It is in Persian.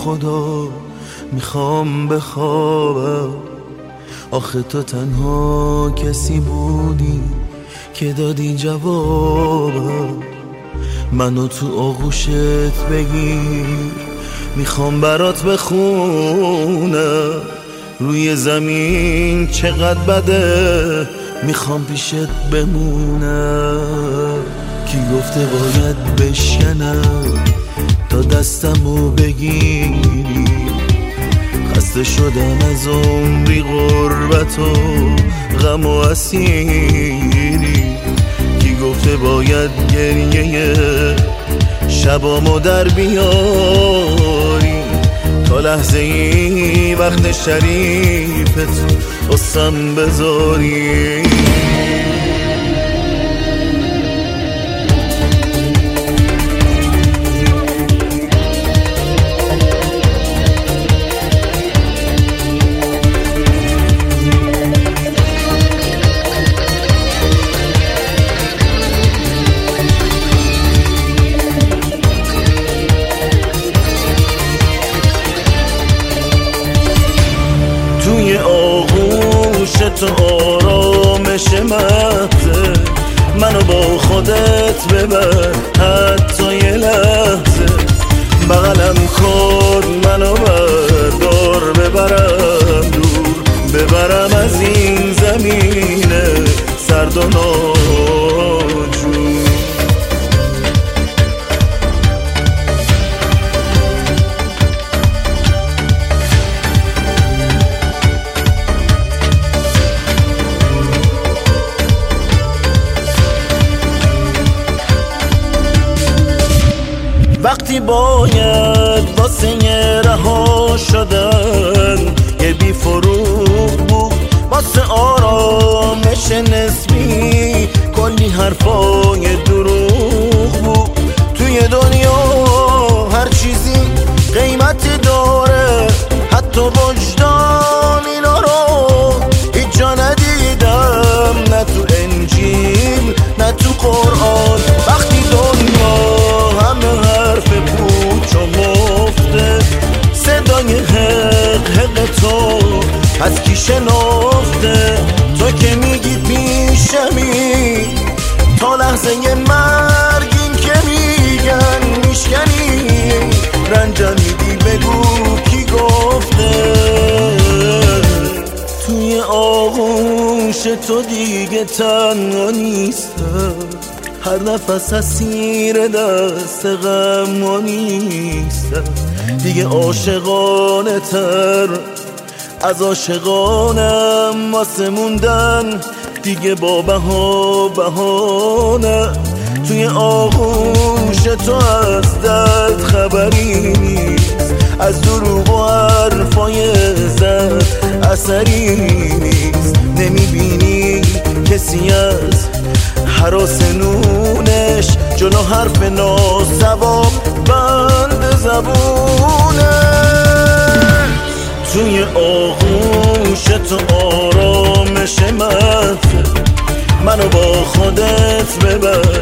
خدا میخوام بخوابم. آخه تو تنها کسی بودی که دادی جوابم. منو تو آغوشت بگیر، میخوام برات بخونم. روی زمین چقدر بده، میخوام پیشت بمونم. کی گفته باید بشکنم تا دستمو بگیری؟ خسته شدم از عمری غربت و غم و اسیری. کی گفته باید گریه شبامو در بیاری؟ تا لحظه ای وقت شریفت قصم بذاری. توی آغوش تو آرامش مغزه، منو با خودت ببر حتی یه لحظه. بغلم کن منو بردار، ببرم دور، ببرم از این زمین سرد و ناجور. وقتی باید واسه یه رها شدن یه بی فروغ بود، واسه آرامش نسبی کلی حرفای دروغ بود. توی دنیا هر چیزی قیمتی داره، حتی وجدان اینا رو هیچ جا ندیدم، نه تو انجیل نه تو قرآن. وقتی دنیا همه حرف پوچ و مفته، صدای حق حق تو از کی شنفته؟ تو که میگی پیشمی تا لحظه مرگ، این که میگن میشکنی رنجم میدی، بگو کی گفته؟ توی آغوش تو دیگه تنها نیستم، هر نفس اسیر دست غم و نیستم. دیگه عاشقانه تر از عاشقانم واسه موندن، دیگه با بهانه. توی آغوش تو از درد خبری نیست، از دروغ و حرفای زد اثری نیست. نمیبینی کسی از هراس نونش جلو حرف ناسواب بند زبونه. توی آغوش تو آرامش مغزه، منو با خودت ببر